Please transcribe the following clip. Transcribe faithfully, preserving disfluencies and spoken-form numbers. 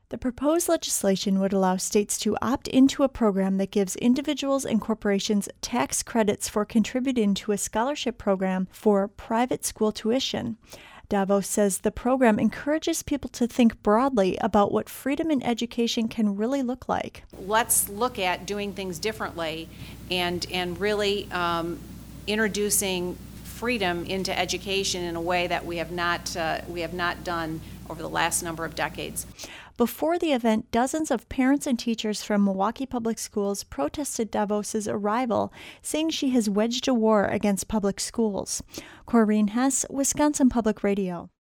The proposed legislation would allow states to opt into a program that gives individuals and corporations tax credits for contributing to a scholarship program for private school tuition. Davos says the program encourages people to think broadly about what freedom in education can really look like. Let's look at doing things differently and, and really um, introducing freedom into education in a way that we have not uh, we have not done over the last number of decades. Before the event, dozens of parents and teachers from Milwaukee Public Schools protested Davos's arrival, saying she has waged a war against public schools. Corrine Hess, Wisconsin Public Radio.